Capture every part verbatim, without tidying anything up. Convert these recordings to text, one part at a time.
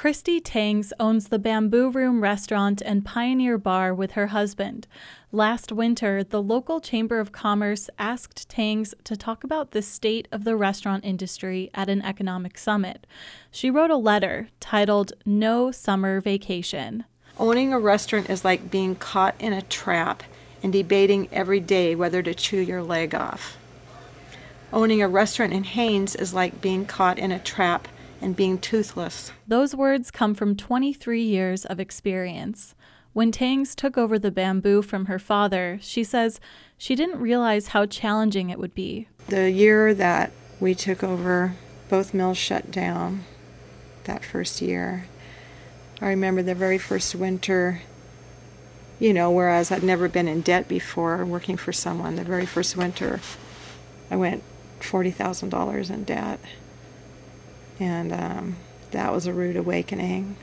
Christy Tangs owns the Bamboo Room restaurant and Pioneer Bar with her husband. Last winter, the local Chamber of Commerce asked Tangs to talk about the state of the restaurant industry at an economic summit. She wrote a letter titled No Summer Vacation. Owning a restaurant is like being caught in a trap and debating every day whether to chew your leg off. Owning a restaurant in Haines is like being caught in a trap and being toothless. Those words come from twenty-three years of experience. When Tangs took over the Bamboo from her father, she says she didn't realize how challenging it would be. The year that we took over, both mills shut down that first year. I remember the very first winter, you know, whereas I'd never been in debt before working for someone, the very first winter, I went forty thousand dollars in debt. And um, that was a rude awakening.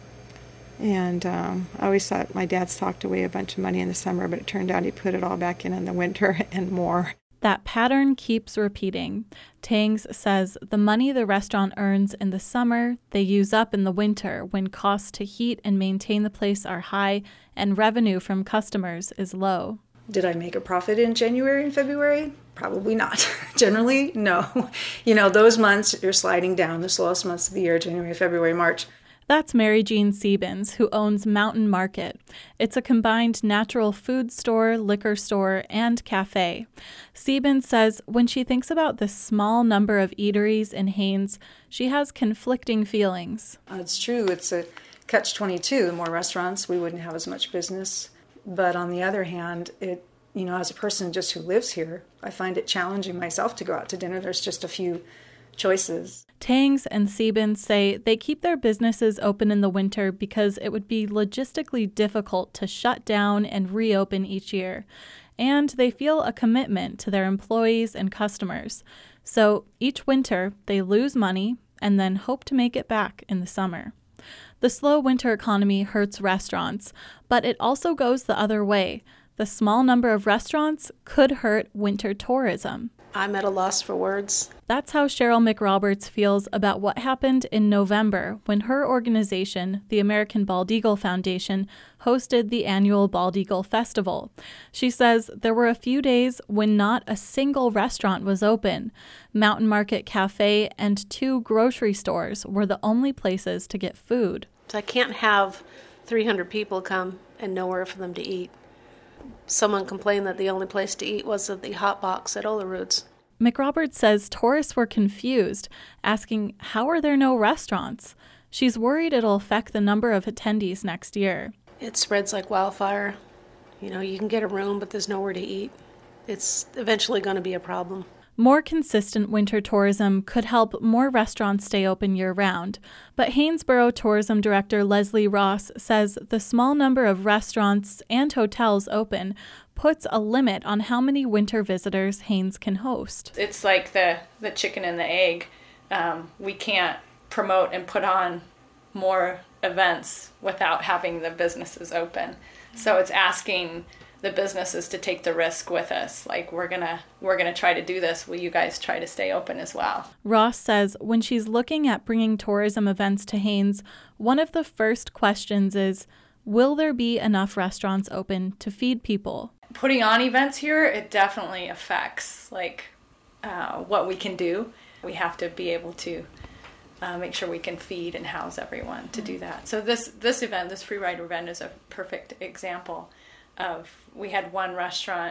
And um, I always thought my dad socked away a bunch of money in the summer, but it turned out he put it all back in in the winter and more. That pattern keeps repeating. Tangs says the money the restaurant earns in the summer, they use up in the winter when costs to heat and maintain the place are high and revenue from customers is low. Did I make a profit in January and February? Probably not. Generally, no. You know, those months, you're sliding down, the slowest months of the year, January, February, March. That's Mary Jean Siebens, who owns Mountain Market. It's a combined natural food store, liquor store, and cafe. Siebens says when she thinks about the small number of eateries in Haines, she has conflicting feelings. Uh, it's true. It's a catch twenty-two. The more restaurants, we wouldn't have as much business. But on the other hand, it, you know, as a person just who lives here, I find it challenging myself to go out to dinner. There's just a few choices. Tangs and Siebens say they keep their businesses open in the winter because it would be logistically difficult to shut down and reopen each year. And they feel a commitment to their employees and customers. So each winter, they lose money and then hope to make it back in the summer. The slow winter economy hurts restaurants, but it also goes the other way. The small number of restaurants could hurt winter tourism. I'm at a loss for words. That's how Cheryl McRoberts feels about what happened in November when her organization, the American Bald Eagle Foundation, hosted the annual Bald Eagle Festival. She says there were a few days when not a single restaurant was open. Mountain Market Cafe and two grocery stores were the only places to get food. So I can't have three hundred people come and nowhere for them to eat. Someone complained that the only place to eat was at the Hot Box at Olerud's. McRoberts says tourists were confused, asking how are there no restaurants? She's worried it'll affect the number of attendees next year. It spreads like wildfire. You know, you can get a room, but there's nowhere to eat. It's eventually going to be a problem. More consistent winter tourism could help more restaurants stay open year-round, but Haynesboro Tourism Director Leslie Ross says the small number of restaurants and hotels open puts a limit on how many winter visitors Haines can host. It's like the, the chicken and the egg. Um, we can't promote and put on more events without having the businesses open. So it's asking the businesses to take the risk with us. Like, we're gonna we're gonna try to do this. Will you guys try to stay open as well? Ross says when she's looking at bringing tourism events to Haines, one of the first questions is, will there be enough restaurants open to feed people? Putting on events here, it definitely affects like uh, what we can do. We have to be able to uh, make sure we can feed and house everyone to do that. So this this event, this free ride event, is a perfect example of, we had one restaurant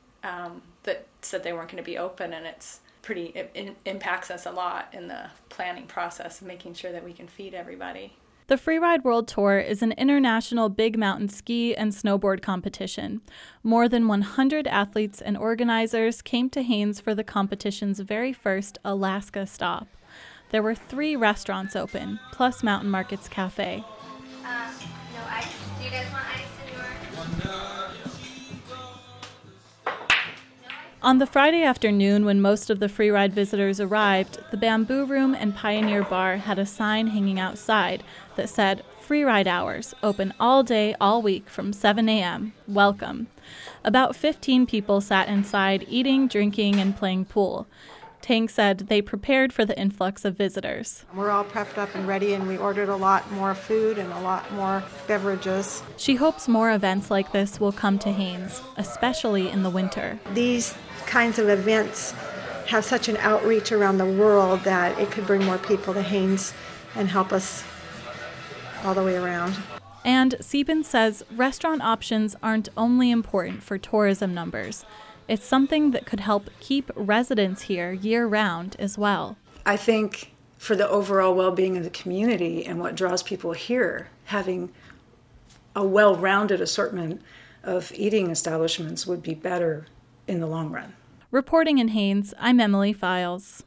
um, that said they weren't going to be open, and it's pretty, it, it impacts us a lot in the planning process, making sure that we can feed everybody. The Freeride World Tour is an international big mountain ski and snowboard competition. More than one hundred athletes and organizers came to Haines for the competition's very first Alaska stop. There were three restaurants open, plus Mountain Market's cafe. Uh, no ice? Do you guys want ice in your... On the Friday afternoon, when most of the Freeride visitors arrived, the Bamboo Room and Pioneer Bar had a sign hanging outside that said, Freeride hours, open all day, all week from seven a.m. Welcome. About fifteen people sat inside, eating, drinking, and playing pool. Tang said they prepared for the influx of visitors. We're all prepped up and ready, and we ordered a lot more food and a lot more beverages. She hopes more events like this will come to Haines, especially in the winter. These kinds of events have such an outreach around the world that it could bring more people to Haines and help us all the way around. And Sieben says restaurant options aren't only important for tourism numbers. It's something that could help keep residents here year-round as well. I think for the overall well-being of the community and what draws people here, having a well-rounded assortment of eating establishments would be better in the long run. Reporting in Haines, I'm Emily Files.